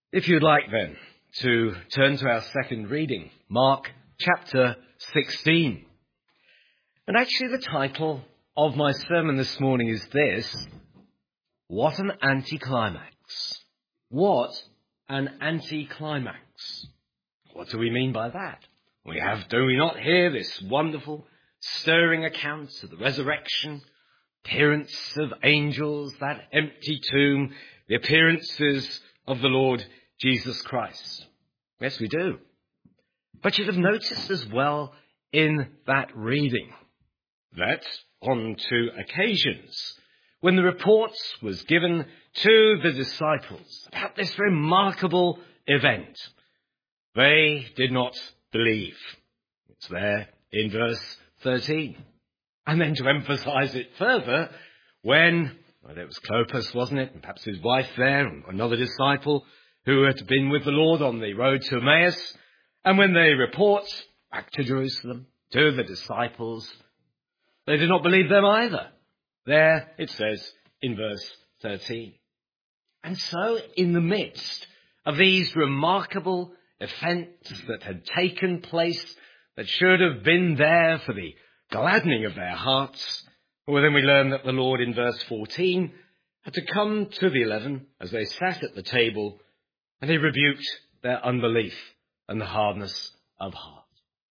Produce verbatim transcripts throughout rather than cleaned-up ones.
If you'd like then to turn to our second reading, Mark chapter sixteen. And actually the title of my sermon this morning is this: What an anticlimax. What an anticlimax. What do we mean by that? We have, do we not hear this wonderful, stirring account of the resurrection, appearance of angels, that empty tomb, the appearances of the Lord Jesus Christ? Yes, we do. But you'd have noticed as well in that reading that on two occasions, when the report was given to the disciples about this remarkable event, they did not believe. It's there in verse thirteen. And then to emphasize it further, when, well, it was Clopas, wasn't it? And perhaps his wife there, and another disciple who had been with the Lord on the road to Emmaus. And when they report back to Jerusalem to the disciples, they did not believe them either. There it says in verse thirteen. And so in the midst of these remarkable events that had taken place, that should have been there for the gladdening of their hearts, well, then we learn that the Lord in verse fourteen had to come to the eleven as they sat at the table, and he rebuked their unbelief and the hardness of heart.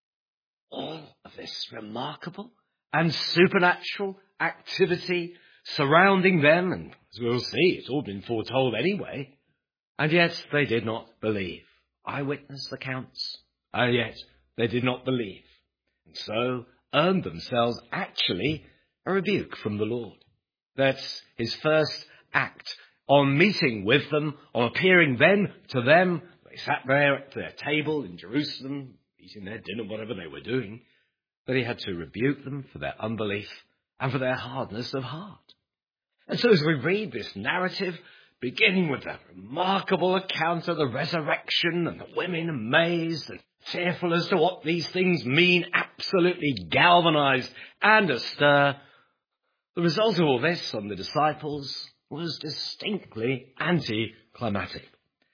All of this remarkable and supernatural activity surrounding them, and as we'll see, it's all been foretold anyway, and yet they did not believe. Eyewitness accounts, and yet they did not believe, and so earned themselves actually a rebuke from the Lord. That's his first act on meeting with them, on appearing then to them. They sat there at their table in Jerusalem, eating their dinner, whatever they were doing, that he had to rebuke them for their unbelief and for their hardness of heart. And so as we read this narrative, beginning with that remarkable account of the resurrection and the women amazed and fearful as to what these things mean, absolutely galvanized and astir, the result of all this on the disciples was distinctly anticlimactic.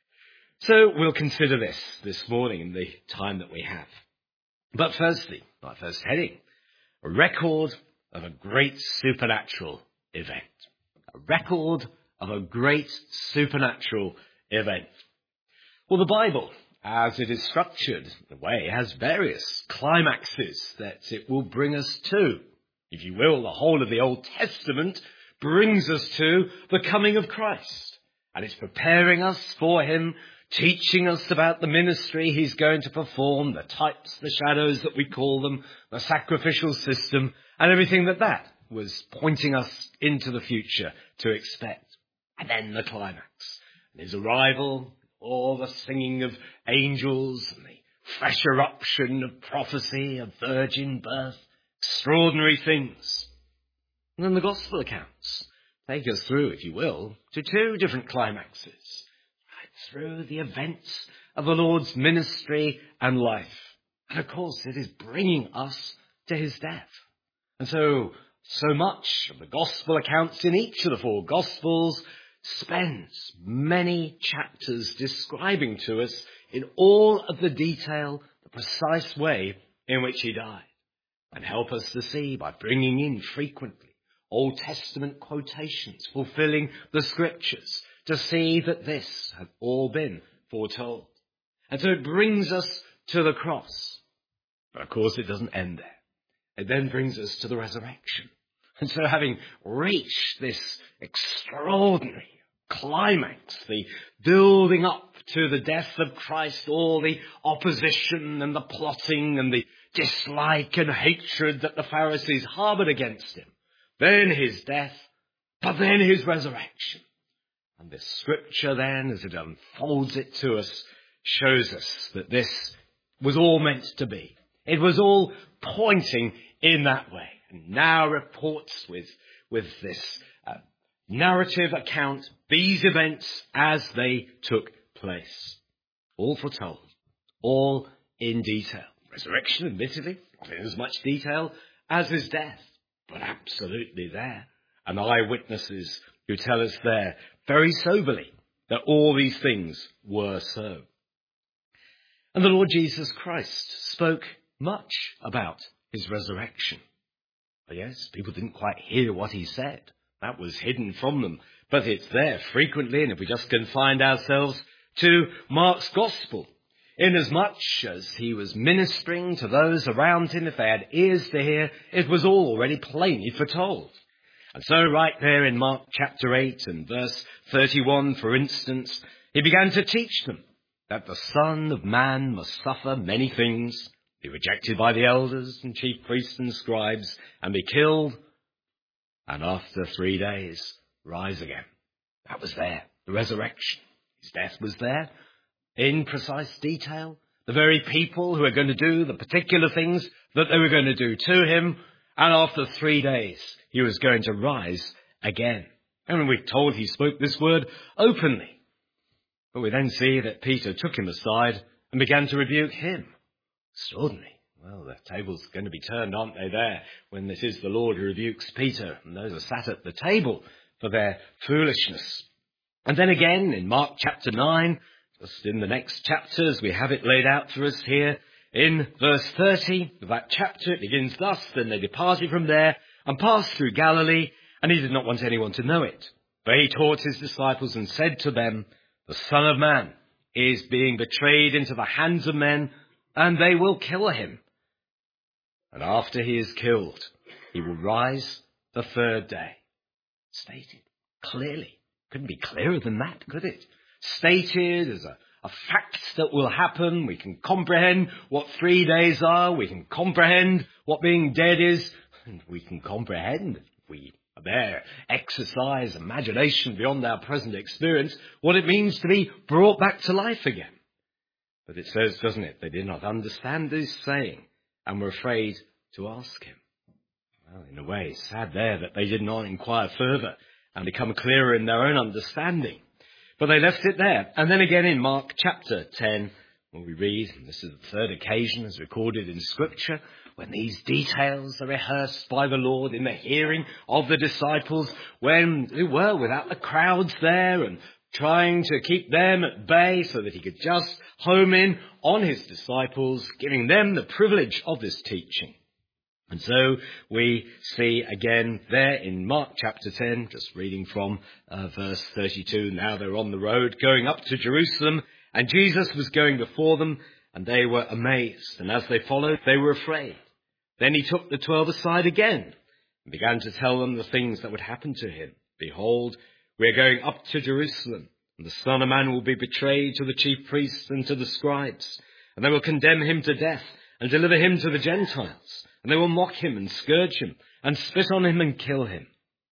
So we'll consider this this morning in the time that we have. But firstly, my first heading, a record of a great supernatural event. A record of a great supernatural event. Well, the Bible, as it is structured in a way, has various climaxes that it will bring us to. If you will, the whole of the Old Testament brings us to the coming of Christ. And it's preparing us for him, teaching us about the ministry he's going to perform, the types, the shadows that we call them, the sacrificial system, and everything that that was pointing us into the future to expect. And then the climax. And his arrival, all the singing of angels, and the fresh eruption of prophecy, of virgin birth, extraordinary things. And then the gospel accounts take us through, if you will, to two different climaxes. Right through the events of the Lord's ministry and life. And of course, it is bringing us to his death. And so, so much of the gospel accounts in each of the four gospels spends many chapters describing to us in all of the detail, the precise way in which he died. And help us to see by bringing in frequently Old Testament quotations fulfilling the scriptures to see that this had all been foretold. And so it brings us to the cross. But of course it doesn't end there. It then brings us to the resurrection. And so having reached this extraordinary climax, the building up to the death of Christ, all the opposition and the plotting and the dislike and hatred that the Pharisees harbored against him, then his death, but then his resurrection. And this scripture then, as it unfolds it to us, shows us that this was all meant to be. It was all pointing in that way. And now reports with, with this uh, narrative account these events as they took place. All foretold. All in detail. Resurrection, admittedly, not in as much detail as his death, but absolutely there. And eyewitnesses who tell us there very soberly that all these things were so. And the Lord Jesus Christ spoke much about his resurrection. But yes, people didn't quite hear what he said. That was hidden from them. But it's there frequently, and if we just confine ourselves to Mark's Gospel, inasmuch as he was ministering to those around him, if they had ears to hear, it was all already plainly foretold. And so right there in Mark chapter eight and verse thirty-one, for instance, he began to teach them that the Son of Man must suffer many things, be rejected by the elders and chief priests and scribes, and be killed, and after three days rise again. That was there, the resurrection. His death was there, in precise detail. The very people who are going to do the particular things that they were going to do to him, and after three days he was going to rise again. And we're told he spoke this word openly. But we then see that Peter took him aside and began to rebuke him. Extraordinary. Well, the table's going to be turned, aren't they, there, when it is the Lord who rebukes Peter, and those are sat at the table for their foolishness. And then again, in Mark chapter nine, just in the next chapters, we have it laid out for us here, in verse thirty of that chapter, it begins thus, then they departed from there and passed through Galilee, and he did not want anyone to know it. But he taught his disciples and said to them, the Son of Man is being betrayed into the hands of men, and they will kill him. And after he is killed, he will rise the third day. Stated clearly. Couldn't be clearer than that, could it? Stated as a, a fact that will happen. We can comprehend what three days are. We can comprehend what being dead is. And we can comprehend, if we are there, exercise imagination beyond our present experience, what it means to be brought back to life again. But it says, doesn't it, they did not understand his saying and were afraid to ask him. Well, in a way, it's sad there that they did not inquire further and become clearer in their own understanding. But they left it there. And then again in Mark chapter ten, when we read, and this is the third occasion as recorded in Scripture, when these details are rehearsed by the Lord in the hearing of the disciples, when they were without the crowds there and trying to keep them at bay so that he could just home in on his disciples, giving them the privilege of this teaching. And so we see again there in Mark chapter ten, just reading from uh, verse thirty-two, now they're on the road going up to Jerusalem, and Jesus was going before them, and they were amazed. And as they followed, they were afraid. Then he took the twelve aside again and began to tell them the things that would happen to him. Behold, we are going up to Jerusalem, and the Son of Man will be betrayed to the chief priests and to the scribes, and they will condemn him to death and deliver him to the Gentiles, and they will mock him and scourge him and spit on him and kill him.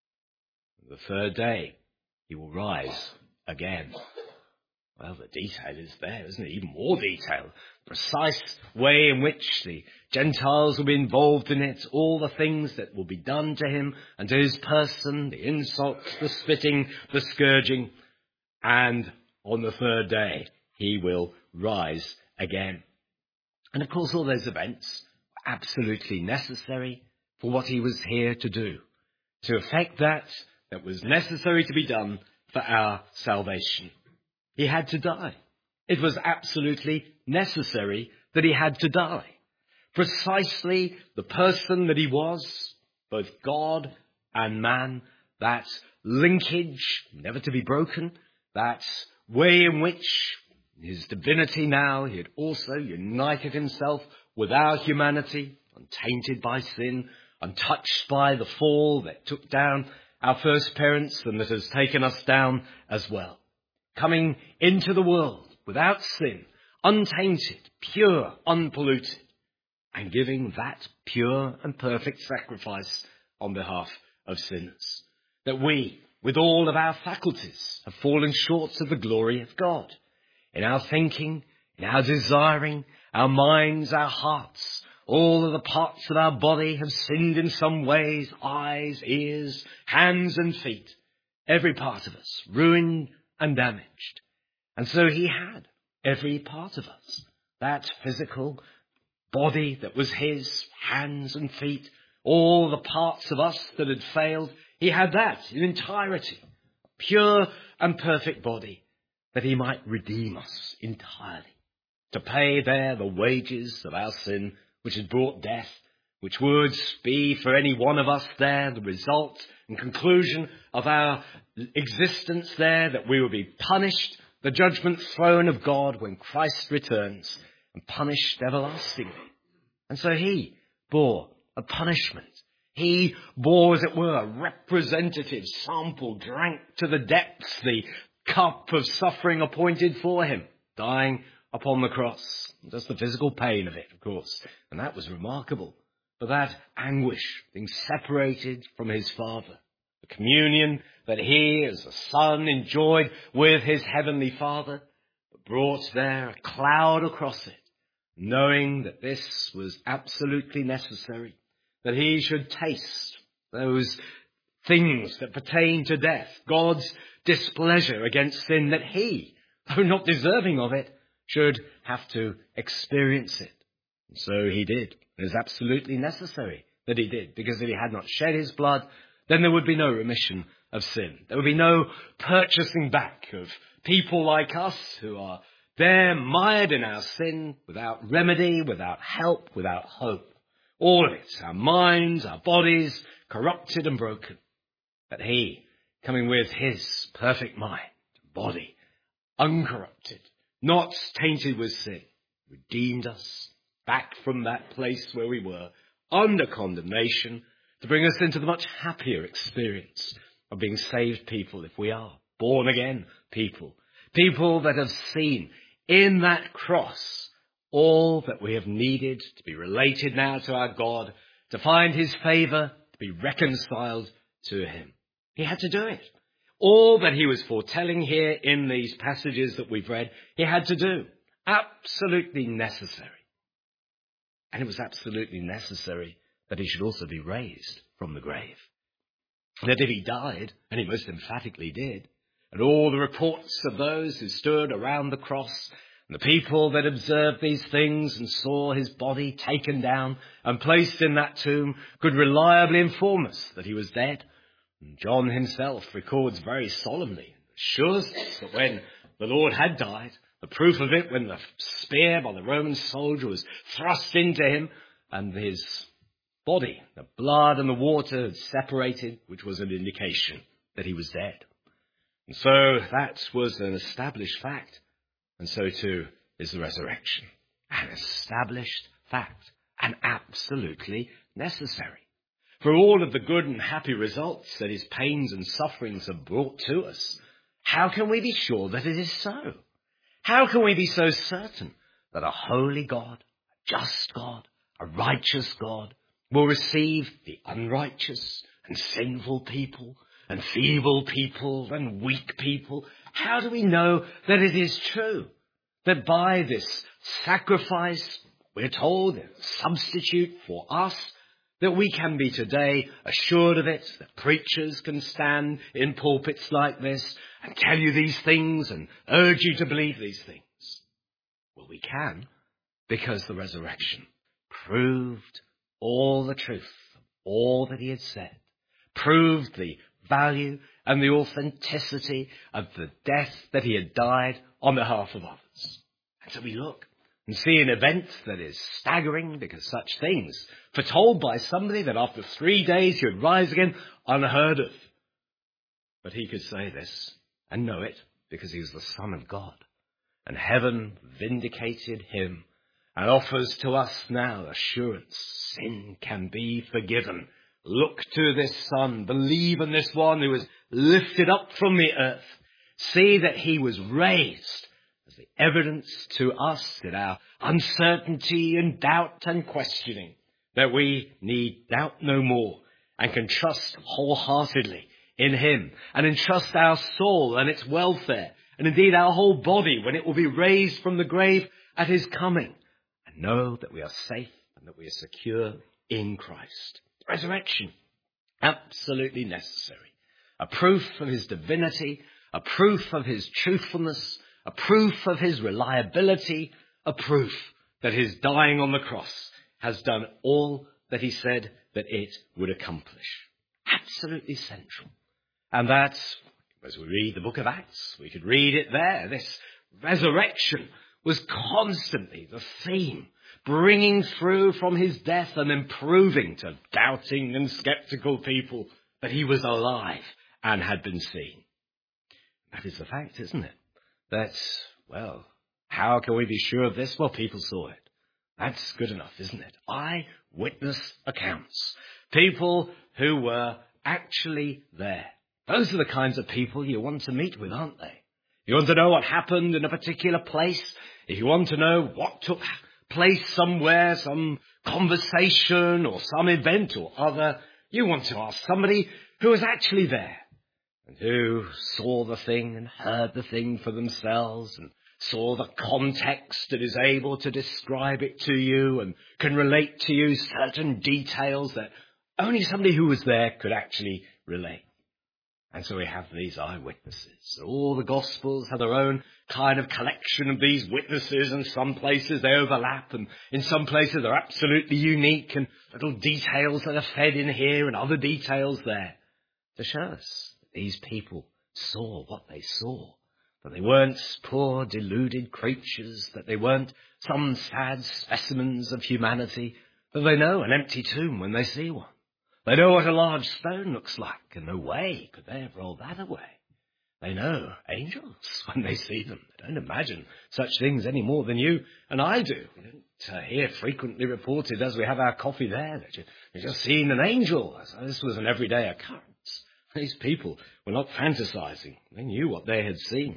The third day he will rise again. Well, the detail is there, isn't it? Even more detail. Precise way in which the Gentiles will be involved in it, all the things that will be done to him and to his person, the insults, the spitting, the scourging. And on the third day, he will rise again. And of course, all those events were absolutely necessary for what he was here to do, to effect that that was necessary to be done for our salvation. He had to die. It was absolutely necessary that he had to die. Precisely the person that he was, both God and man, that linkage never to be broken, that way in which his divinity now, he had also united himself with our humanity, untainted by sin, untouched by the fall that took down our first parents and that has taken us down as well. Coming into the world without sin, untainted, pure, unpolluted, and giving that pure and perfect sacrifice on behalf of sinners. That we, with all of our faculties, have fallen short of the glory of God. In our thinking, in our desiring, our minds, our hearts, all of the parts of our body have sinned in some ways, eyes, ears, hands and feet. Every part of us ruined and damaged. And so he had every part of us, that physical body that was his, hands and feet, all the parts of us that had failed, he had that in entirety, pure and perfect body. that he might redeem us entirely, to pay there the wages of our sin, which had brought death, which would be for any one of us there the result and conclusion of our existence there, that we will be punished, the judgment throne of God when Christ returns, and punished everlastingly. And so he bore a punishment. He bore, as it were, a representative sample, drank to the depths the cup of suffering appointed for him, dying upon the cross. Just the physical pain of it, of course. And that was remarkable. But that anguish, being separated from his Father, the communion that he as a son enjoyed with his heavenly Father, brought there a cloud across it, knowing that this was absolutely necessary, that he should taste those things that pertain to death, God's displeasure against sin, that he, though not deserving of it, should have to experience it. And so he did. It is absolutely necessary that he did, because if he had not shed his blood, then there would be no remission of sin. There would be no purchasing back of people like us who are there mired in our sin, without remedy, without help, without hope. All of it, our minds, our bodies, corrupted and broken. But he, coming with his perfect mind, body, uncorrupted, not tainted with sin, redeemed us back from that place where we were, under condemnation, to bring us into the much happier experience of being saved people, if we are born again people. People that have seen in that cross all that we have needed to be related now to our God, to find his favour, to be reconciled to him. He had to do it. All that he was foretelling here in these passages that we've read, he had to do. Absolutely necessary. And it was absolutely necessary that he should also be raised from the grave. That if he died, and he most emphatically did, and all the reports of those who stood around the cross, and the people that observed these things and saw his body taken down and placed in that tomb could reliably inform us that he was dead. And John himself records very solemnly, assures us that when the Lord had died, the proof of it when the spear by the Roman soldier was thrust into him and his body, the blood and the water had separated, which was an indication that he was dead. And so that was an established fact. And so too is the resurrection. An established fact. And absolutely necessary. For all of the good and happy results that his pains and sufferings have brought to us, how can we be sure that it is so? How can we be so certain that a holy God, a just God, a righteous God will receive the unrighteous and sinful people and feeble people and weak people? How do we know that it is true that by this sacrifice, we're told, a substitute for us, that we can be today assured of it, that preachers can stand in pulpits like this and tell you these things and urge you to believe these things? Well, we can, because the resurrection proved all the truth, all that he had said, proved the value and the authenticity of the death that he had died on behalf of others. And so we look and see an event that is staggering, because such things, foretold by somebody that after three days he would rise again, unheard of. But he could say this and know it because he was the Son of God. And heaven vindicated him and offers to us now assurance. Sin can be forgiven. Look to this Son. Believe in this one who was lifted up from the earth. See that he was raised as the evidence to us in our uncertainty and doubt and questioning, that we need doubt no more and can trust wholeheartedly in him and entrust our soul and its welfare and indeed our whole body when it will be raised from the grave at his coming, and know that we are safe and that we are secure in Christ. Resurrection, absolutely necessary. A proof of his divinity, a proof of his truthfulness, a proof of his reliability, a proof that his dying on the cross has done all that he said that it would accomplish. Absolutely central. And that As we read the book of Acts, we could read it there. This resurrection was constantly the theme, bringing through from his death and then proving to doubting and skeptical people that he was alive and had been seen. That is the fact, isn't it? That, well, how can we be sure of this? Well, people saw it. That's good enough, isn't it? Eyewitness accounts. People who were actually there. Those are the kinds of people you want to meet with, aren't they? You want to know what happened in a particular place. If you want to know what took place somewhere, some conversation or some event or other, you want to ask somebody who was actually there and who saw the thing and heard the thing for themselves and saw the context and is able to describe it to you and can relate to you certain details that only somebody who was there could actually relate. And so we have these eyewitnesses. All the Gospels have their own kind of collection of these witnesses, and some places they overlap, and in some places they're absolutely unique, and little details that are fed in here and other details there to show us that these people saw what they saw, that they weren't poor, deluded creatures, that they weren't some sad specimens of humanity, that they know an empty tomb when they see one. They know what a large stone looks like, and no way could they have rolled that away. They know angels when they see them. They don't imagine such things any more than you and I do. We don't uh, hear frequently reported as we have our coffee there that you, you've just seen an angel. So this was an everyday occurrence. These people were not fantasizing. They knew what they had seen.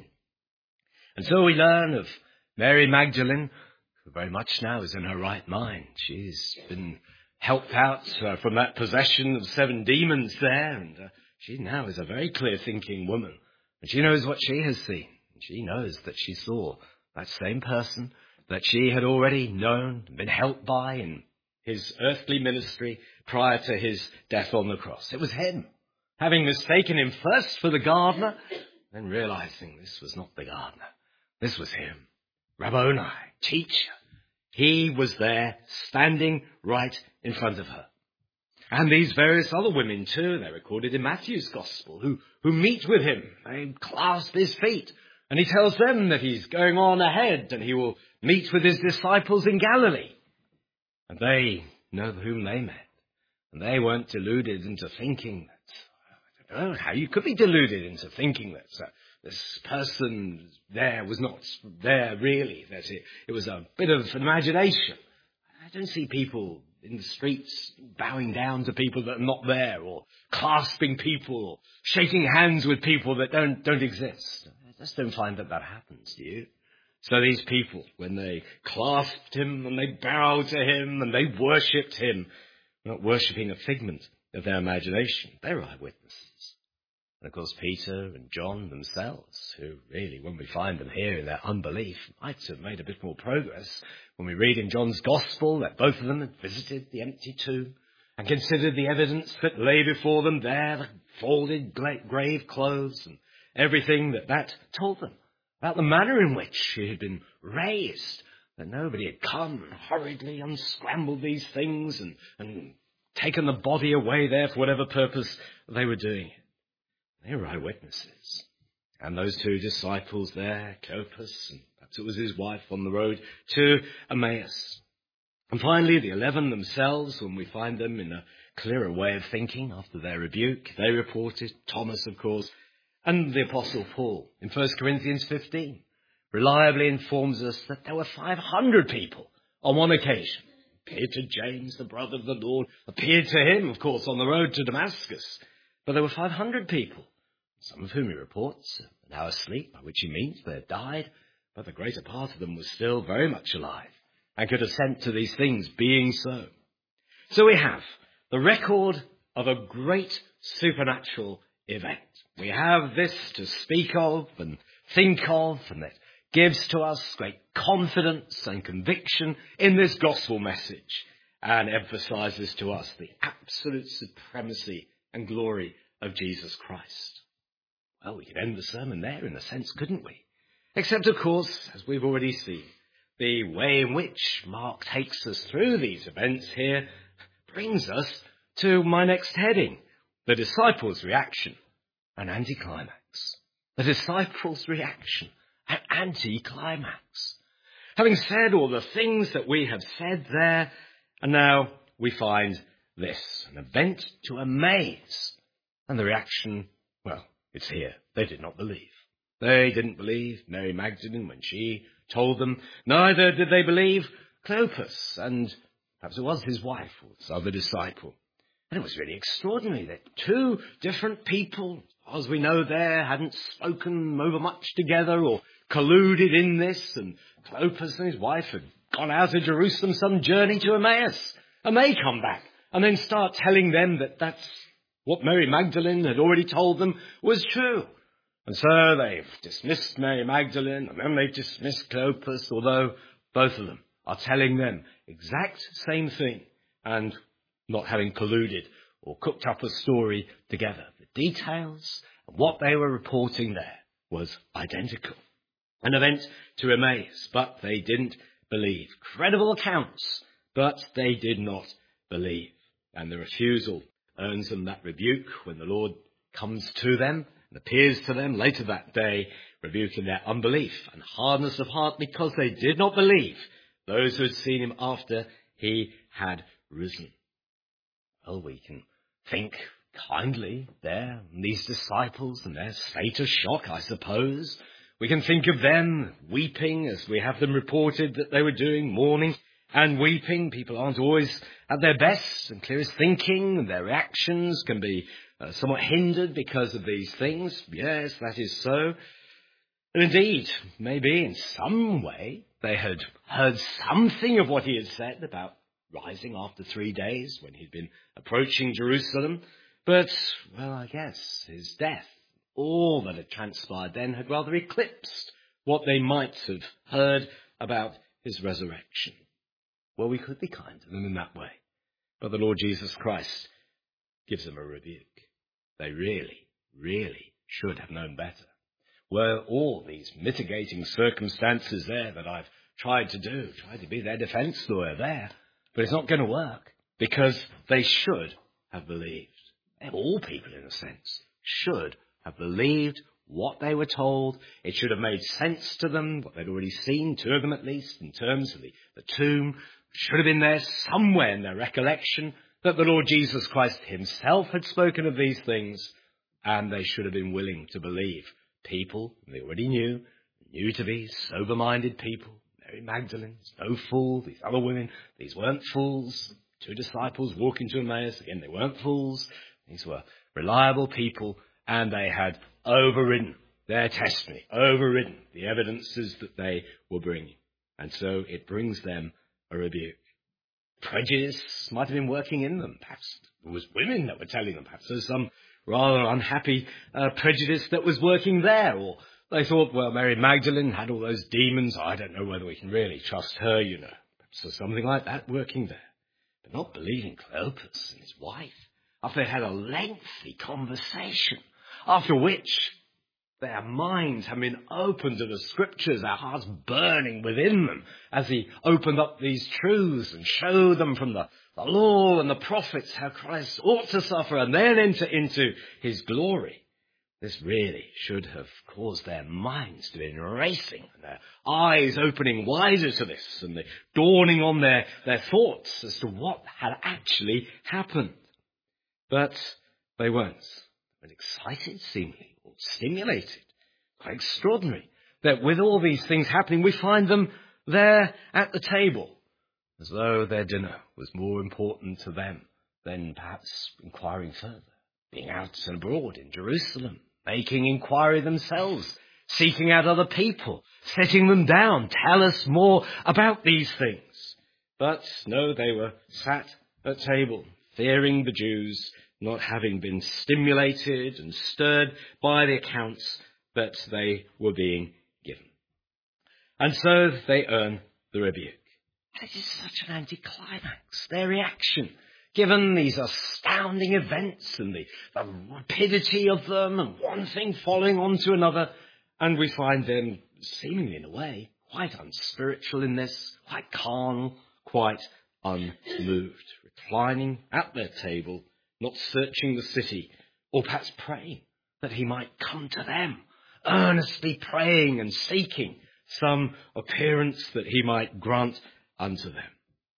And so we learn of Mary Magdalene, who very much now is in her right mind. She's been helped out uh, from that possession of seven demons there, and uh, she now is a very clear-thinking woman. And she knows what she has seen. And she knows that she saw that same person that she had already known, been helped by in his earthly ministry prior to his death on the cross. It was him, having mistaken him first for the gardener, then realizing this was not the gardener. This was him. Rabboni, teacher. He was there, standing right in front of her. And these various other women too, they're recorded in Matthew's Gospel, who, who meet with him. They clasp his feet. And he tells them that he's going on ahead and he will meet with his disciples in Galilee. And they know whom they met. And they weren't deluded into thinking that, I don't know how you could be deluded into thinking that uh, this person there was not there really, that it, it was a bit of an imagination. I don't see people in the streets bowing down to people that are not there, or clasping people, or shaking hands with people that don't, don't exist. I just don't find that that happens, do you? So these people, when they clasped him and they bowed to him and they worshipped him, not worshipping a figment of their imagination, they're eyewitnesses. And of course, Peter and John themselves, who really, when we find them here in their unbelief, might have made a bit more progress. When we read in John's Gospel that both of them had visited the empty tomb and considered the evidence that lay before them there, the folded grave clothes and everything that that told them about the manner in which she had been raised, that nobody had come and hurriedly unscrambled these things and, and taken the body away there for whatever purpose they were doing it. They were eyewitnesses. And those two disciples there, Cleopas, and perhaps it was his wife, on the road to Emmaus. And finally, the eleven themselves, when we find them in a clearer way of thinking after their rebuke, they reported, Thomas, of course, and the Apostle Paul in First Corinthians fifteen, reliably informs us that there were five hundred people on one occasion. Appeared to James, the brother of the Lord, appeared to him, of course, on the road to Damascus. But there were five hundred people, some of whom he reports are now asleep, by which he means they had died, but the greater part of them was still very much alive and could assent to these things being so. So we have the record of a great supernatural event. We have this to speak of and think of, and that gives to us great confidence and conviction in this gospel message, and emphasizes to us the absolute supremacy and glory of Jesus Christ. Well, we could end the sermon there in a sense, couldn't we? Except, of course, as we've already seen, the way in which Mark takes us through these events here brings us to my next heading, the disciples' reaction and anticlimax. The disciples' reaction, an anti-climax. Having said all the things that we have said there, and now we find this, an event to amaze. And the reaction, well, it's here. They did not believe. They didn't believe Mary Magdalene when she told them. Neither did they believe Cleopas, and perhaps it was his wife or this other disciple. And it was really extraordinary that two different people, as we know there, hadn't spoken over much together or colluded in this, and Cleopas and his wife had gone out of Jerusalem some journey to Emmaus, and they come back and then start telling them that that's what Mary Magdalene had already told them was true. And so they've dismissed Mary Magdalene, and then they've dismissed Cleopas, although both of them are telling them exact same thing and not having colluded or cooked up a story together. The details of what they were reporting there was identical. An event to amaze, but they didn't believe. Credible accounts, but they did not believe. And the refusal earns them that rebuke when the Lord comes to them and appears to them later that day, rebuking their unbelief and hardness of heart because they did not believe those who had seen him after he had risen. Well, we can think kindly there, these disciples and their state of shock, I suppose. We can think of them weeping as we have them reported that they were doing, mourning and weeping. People aren't always at their best and clearest thinking, and their reactions can be uh, somewhat hindered because of these things. Yes, that is so. And indeed, maybe in some way they had heard something of what he had said about rising after three days when he'd been approaching Jerusalem. But, well, I guess his death, all that had transpired then, had rather eclipsed what they might have heard about his resurrection. Well, we could be kind to them in that way. But the Lord Jesus Christ gives them a rebuke. They really, really should have known better. Were all these mitigating circumstances there that I've tried to do, tried to be their defense lawyer there, but it's not going to work because they should have believed. All people, in a sense, should have believed what they were told. It should have made sense to them, what they'd already seen, two of them at least, in terms of the, the tomb. Should have been there somewhere in their recollection that the Lord Jesus Christ himself had spoken of these things, and they should have been willing to believe people they already knew, knew to be sober-minded people. Mary Magdalene, no fool. These other women, these weren't fools. Two disciples walking to Emmaus, again, they weren't fools. These were reliable people, and they had overridden their testimony, overridden the evidences that they were bringing. And so it brings them a rebuke. Prejudice might have been working in them. Perhaps it was women that were telling them. Perhaps there was some rather unhappy uh, prejudice that was working there. Or they thought, well, Mary Magdalene had all those demons. I don't know whether we can really trust her, you know. Perhaps there's something like that working there. But not believing Cleopas and his wife after they had a lengthy conversation, after which their minds have been opened to the scriptures, their hearts burning within them as he opened up these truths and showed them from the, the law and the prophets how Christ ought to suffer and then enter into his glory. This really should have caused their minds to be racing, and their eyes opening wider to this, and the dawning on their, their thoughts as to what had actually happened. But they weren't. They were excited, seemingly, or stimulated. Quite extraordinary that with all these things happening, we find them there at the table, as though their dinner was more important to them than perhaps inquiring further, being out and abroad in Jerusalem, making inquiry themselves, seeking out other people, setting them down, tell us more about these things. But no, they were sat at table, fearing the Jews, not having been stimulated and stirred by the accounts that they were being given. And so they earn the rebuke. And it is such an anticlimax, their reaction, given these astounding events and the, the rapidity of them and one thing following on to another. And we find them seemingly in a way quite unspiritual in this, quite calm, quite unmoved, reclining at their table, not searching the city, or perhaps praying that he might come to them earnestly praying and seeking some appearance that he might grant unto them.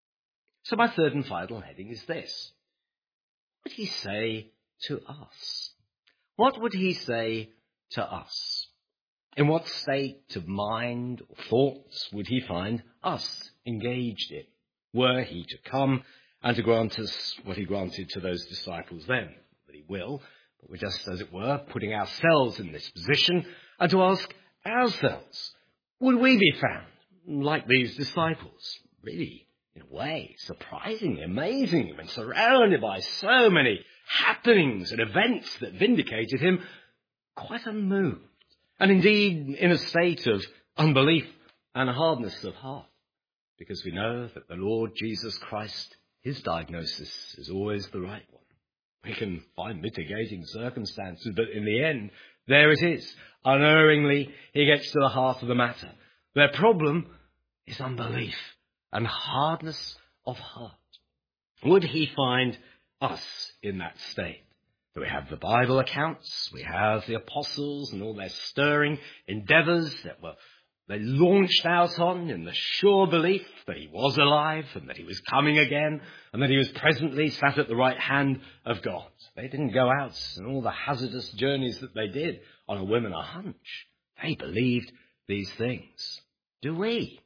So my third and final heading is this. What would he say to us? What would he say to us? In what state of mind or thoughts would he find us engaged in, were he to come and to grant us what he granted to those disciples then? That he will, but we're just, as it were, putting ourselves in this position and to ask ourselves, would we be found like these disciples? Really, in a way, surprisingly, amazingly, when surrounded by so many happenings and events that vindicated him, quite unmoved. And indeed, in a state of unbelief and hardness of heart, because we know that the Lord Jesus Christ, his diagnosis is always the right one. We can find mitigating circumstances, but in the end, there it is. Unerringly, he gets to the heart of the matter. Their problem is unbelief and hardness of heart. Would he find us in that state? So we have the Bible accounts, we have the apostles and all their stirring endeavours that were they launched out on in the sure belief that he was alive and that he was coming again and that he was presently sat at the right hand of God. They didn't go out in all the hazardous journeys that they did on a whim and a hunch. They believed these things. Do we?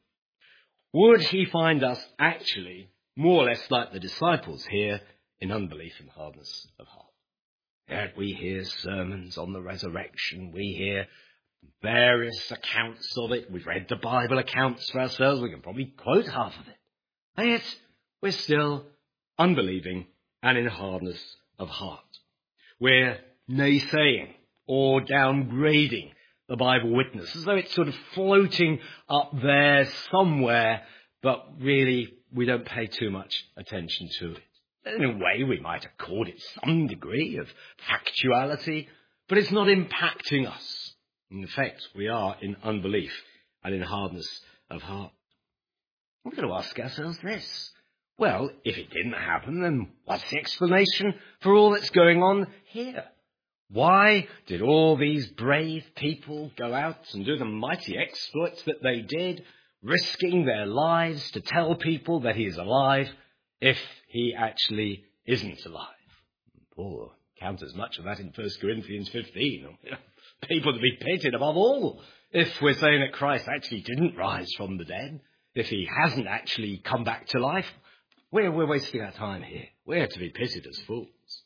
Would he find us actually more or less like the disciples here in unbelief and hardness of heart? Yet we hear sermons on the resurrection. We hear various accounts of it. We've read the Bible accounts for ourselves. We can probably quote half of it. And yet we're still unbelieving and in hardness of heart. We're naysaying or downgrading the Bible witness as though it's sort of floating up there somewhere, but really we don't pay too much attention to it. In a way, we might accord it some degree of factuality, but it's not impacting us. In effect, we are in unbelief and in hardness of heart. We're going to ask ourselves this. Well, if it didn't happen, then what's the explanation for all that's going on here? Why did all these brave people go out and do the mighty exploits that they did, risking their lives to tell people that he is alive, if he actually isn't alive? Paul counters much of that in First Corinthians fifteen. People to be pitied above all if we're saying that Christ actually didn't rise from the dead, if he hasn't actually come back to life. We're, we're wasting our time here. We're to be pitied as fools.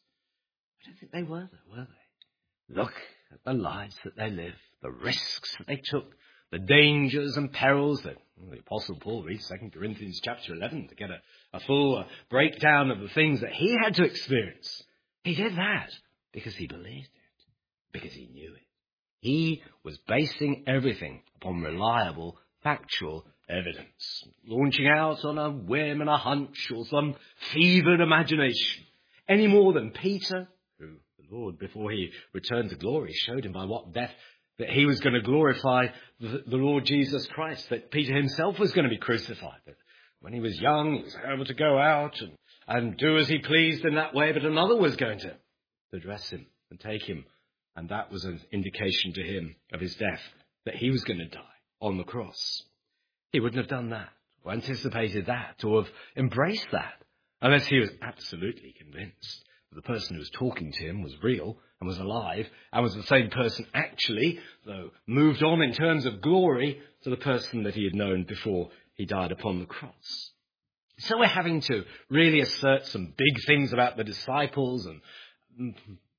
I don't think they were, though, were they? Look at the lives that they lived, the risks that they took, the dangers and perils that well, the Apostle Paul reads Second Corinthians chapter eleven to get a, a full uh, breakdown of the things that he had to experience. He did that because he believed it, because he knew it. He was basing everything upon reliable, factual evidence, launching out on a whim and a hunch or some fevered imagination, any more than Peter, who the Lord, before he returned to glory, showed him by what death that he was going to glorify the, the Lord Jesus Christ, that Peter himself was going to be crucified. That when he was young, he was able to go out and, and do as he pleased in that way, but another was going to, to dress him and take him. And that was an indication to him of his death, that he was going to die on the cross. He wouldn't have done that, or anticipated that, or have embraced that, unless he was absolutely convinced that the person who was talking to him was real and was alive, and was the same person actually, though moved on in terms of glory, to the person that he had known before he died upon the cross. So we're having to really assert some big things about the disciples and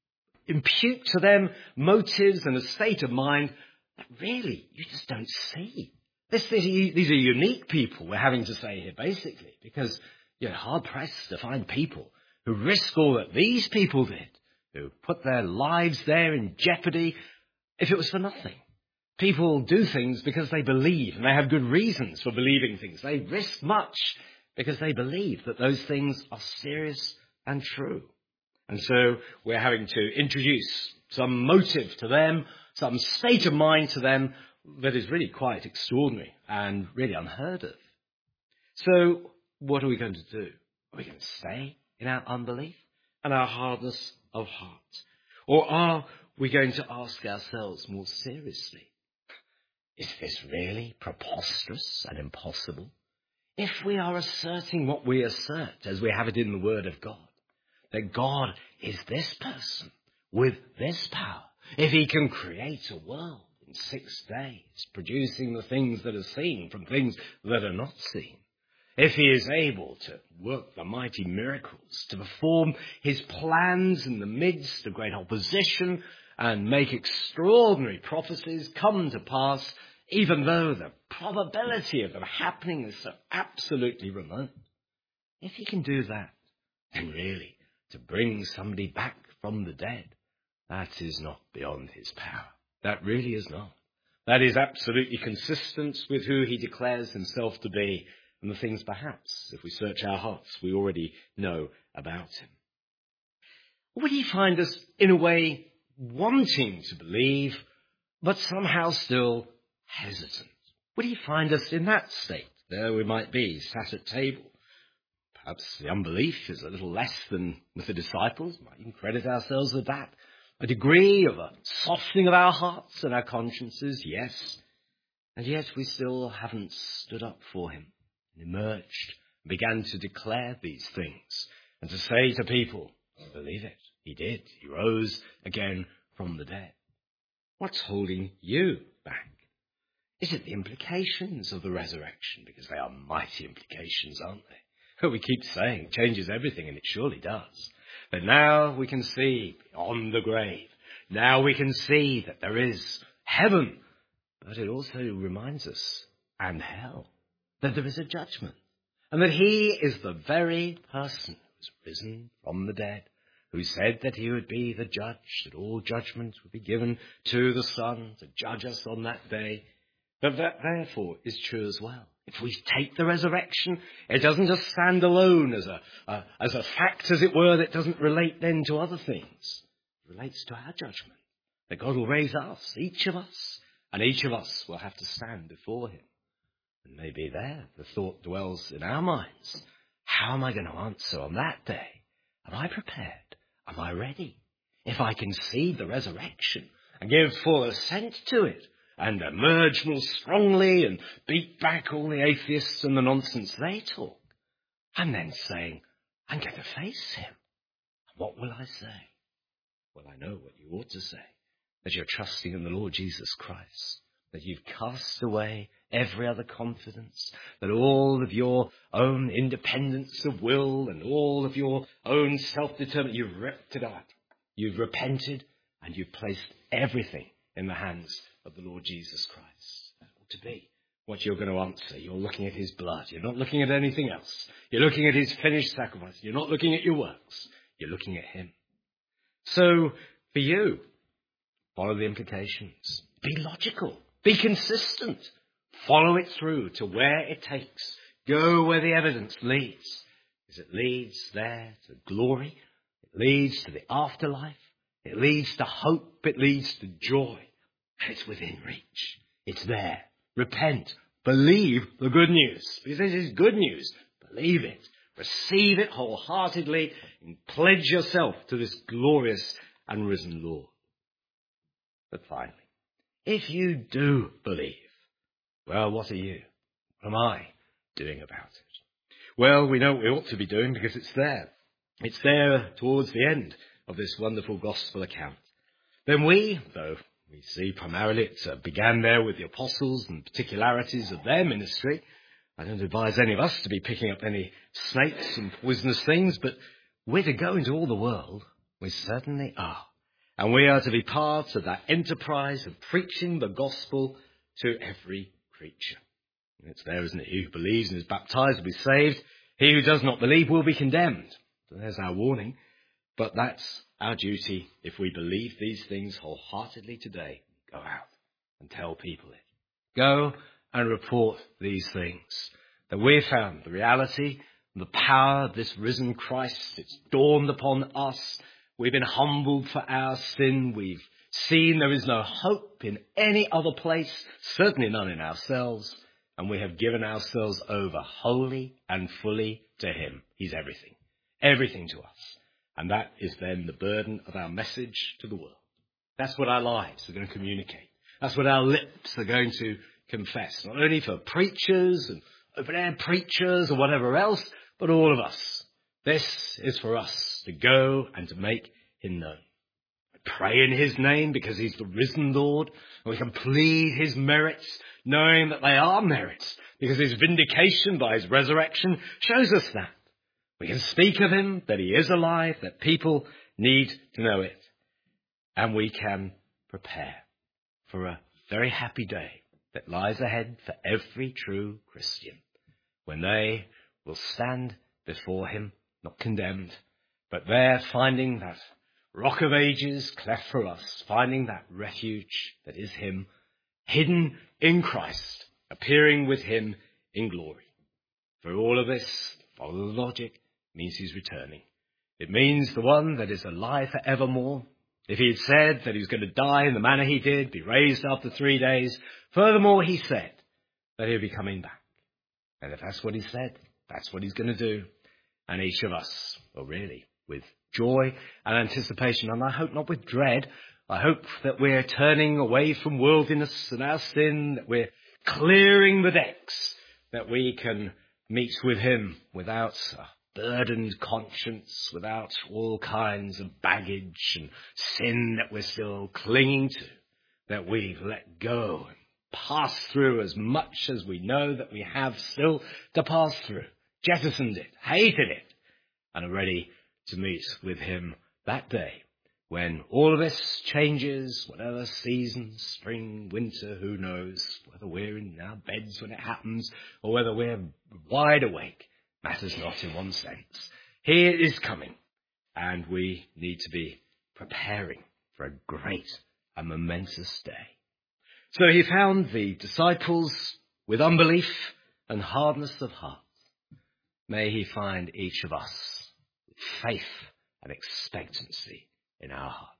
impute to them motives and a state of mind that really you just don't see. This, these are unique people we're having to say here, basically, because you're hard-pressed to find people who risk all that these people did, who put their lives there in jeopardy, if it was for nothing. People do things because they believe, and they have good reasons for believing things. They risk much because they believe that those things are serious and true. And so we're having to introduce some motive to them, some state of mind to them that is really quite extraordinary and really unheard of. So what are we going to do? Are we going to stay in our unbelief and our hardness of heart? Or are we're going to ask ourselves more seriously, is this really preposterous and impossible? If we are asserting what we assert, as we have it in the Word of God, that God is this person with this power, if he can create a world in six days, producing the things that are seen from things that are not seen, if he is able to work the mighty miracles, to perform his plans in the midst of great opposition and make extraordinary prophecies come to pass, even though the probability of them happening is so absolutely remote. If he can do that, then really, to bring somebody back from the dead, that is not beyond his power. That really is not. That is absolutely consistent with who he declares himself to be and the things perhaps, if we search our hearts, we already know about him. Would he find us in a way wanting to believe, but somehow still hesitant? Would he find us in that state? There we might be, sat at table. Perhaps the unbelief is a little less than with the disciples. Might even credit ourselves with that. A degree of a softening of our hearts and our consciences, yes. And yet we still haven't stood up for him and emerged and began to declare these things and to say to people, believe it, he did. He rose again from the dead. What's holding you back? Is it the implications of the resurrection? Because they are mighty implications, aren't they? We keep saying it changes everything, and it surely does. But now we can see beyond the grave. Now we can see that there is heaven. But it also reminds us, and hell, that there is a judgment. And that he is the very person who was risen from the dead, who said that he would be the judge, that all judgment would be given to the Son to judge us on that day. But that therefore is true as well. If we take the resurrection, it doesn't just stand alone as a, a as a fact, as it were, that doesn't relate then to other things. It relates to our judgment, that God will raise us, each of us, and each of us will have to stand before him. And maybe there the thought dwells in our minds. How am I going to answer on that day? Am I prepared? Am I ready? If I concede the resurrection and give full assent to it, and emerge more strongly and beat back all the atheists and the nonsense they talk, and then saying, I'm going to face him. What will I say? Well, I know what you ought to say, that you're trusting in the Lord Jesus Christ, that you've cast away every other confidence, that all of your own independence of will and all of your own self-determination, you've ripped it out. You've repented and you've placed everything in the hands of the Lord Jesus Christ. That ought to be what you're going to answer. You're looking at his blood. You're not looking at anything else. You're looking at his finished sacrifice. You're not looking at your works. You're looking at him. So, for you, follow the implications. Be logical. Be consistent. Follow it through to where it takes. Go where the evidence leads. Because it leads there to glory. It leads to the afterlife. It leads to hope. It leads to joy. And it's within reach. It's there. Repent. Believe the good news. Because this is good news. Believe it. Receive it wholeheartedly and pledge yourself to this glorious and risen Lord. But finally, if you do believe, well, what are you? What am I doing about it? Well, we know what we ought to be doing because it's there. It's there towards the end of this wonderful gospel account. Then we, though we see primarily it uh, began there with the apostles and particularities of their ministry. I don't advise any of us to be picking up any snakes and poisonous things, but we're to go into all the world. We certainly are. And we are to be part of that enterprise of preaching the gospel to every creature. And it's there, isn't it? He who believes and is baptized will be saved. He who does not believe will be condemned. So there's our warning. But that's our duty if we believe these things wholeheartedly today. Go out and tell people it. Go and report these things. That we've found the reality and the power of this risen Christ. It's dawned upon us. We've been humbled for our sin. We've seen there is no hope in any other place, certainly none in ourselves. And we have given ourselves over wholly and fully to him. He's everything. Everything to us. And that is then the burden of our message to the world. That's what our lives are going to communicate. That's what our lips are going to confess. Not only for preachers and open-air preachers or whatever else, but all of us. This is for us to go and to make him known. We pray in his name because he's the risen Lord, and we can plead his merits, knowing that they are merits, because his vindication by his resurrection shows us that. We can speak of him, that he is alive, that people need to know it. And we can prepare for a very happy day that lies ahead for every true Christian, when they will stand before him, not condemned, but there finding that rock of ages cleft for us, finding that refuge that is him, hidden in Christ, appearing with him in glory. For all of this, follow the logic, means he's returning. It means the one that is alive forevermore. If he had said that he was going to die in the manner he did, be raised after three days, furthermore he said that he'll be coming back. And if that's what he said, that's what he's going to do. And each of us, well really, with joy and anticipation, and I hope not with dread, I hope that we're turning away from worldliness and our sin, that we're clearing the decks, that we can meet with him without a burdened conscience, without all kinds of baggage and sin that we're still clinging to, that we've let go and pass through as much as we know that we have still to pass through, jettisoned it, hated it, and are ready to meet with him that day when all of this changes, whatever season, spring, winter, who knows, whether we're in our beds when it happens or whether we're wide awake, matters not in one sense. He is coming, and we need to be preparing for a great and momentous day. So he found the disciples with unbelief and hardness of heart. May he find each of us with faith and expectancy in our hearts.